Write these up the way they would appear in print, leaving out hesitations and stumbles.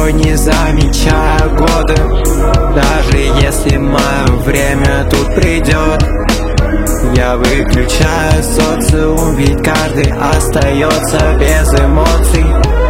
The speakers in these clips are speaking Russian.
порой не замечая годы. Даже если мое время тут придет, я выключаю социум, ведь каждый остается без эмоций,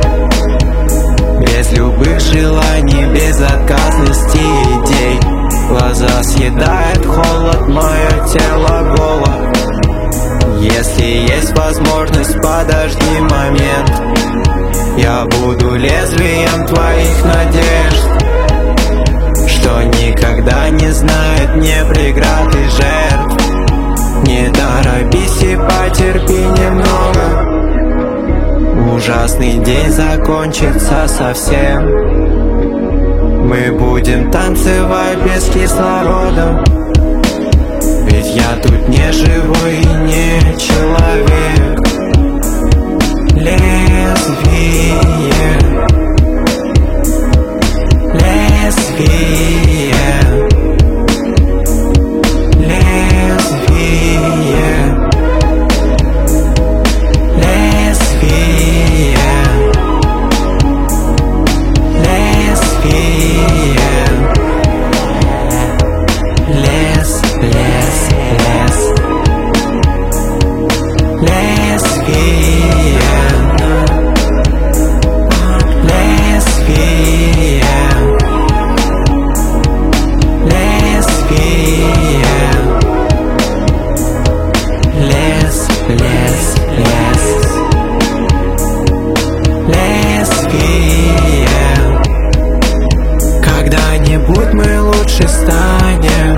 без любых желаний, безотказности идей. Глаза съедает холод, мое тело голо. Если есть возможность, подожди момент, я буду лезвием твоих надежд, что никогда не знает ни преград и жертв. Не торопись и потерпи немного, ужасный день закончится совсем. Мы будем танцевать без кислорода, ведь я тут не живой и не человек. Лезвие, лезвие, лезвие, лезвие, лезвие. Лес, лес, лес, лезвие, лезвие, лезвие. Лес, лес, лес, лезвие. Когда-нибудь мы лучше станем,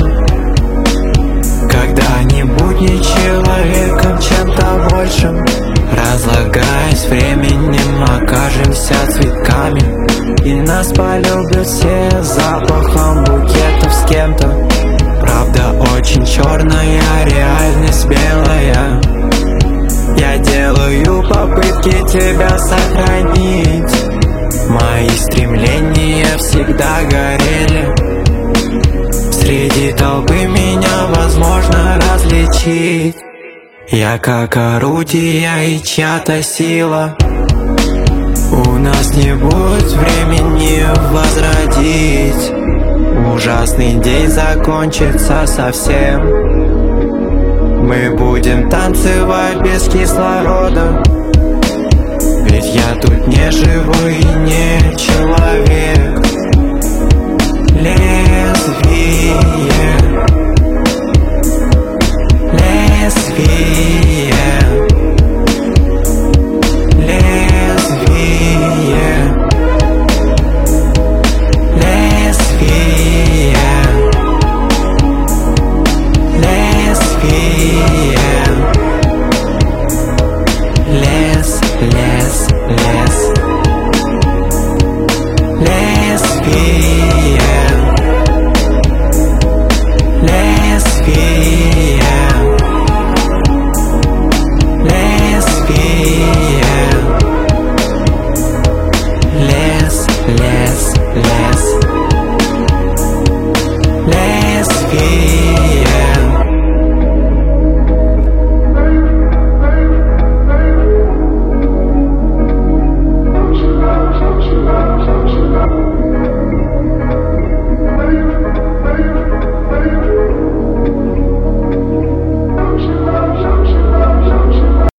когда-нибудь не человеком, чем-то большим. Разлагаясь временем, окажемся цветками, и нас полюбят все запахом букетов с кем-то. Правда очень черная, реальность белая. Я делаю попытки тебя сохранить, мои стремления всегда горели. Среди толпы меня возможно различить. Я как орудие и чья-то сила. У нас не будет времени возродить. Ужасный день закончится совсем. Мы будем танцевать без кислорода, ведь я тут не живой и не человек. Лезвие, лезвие,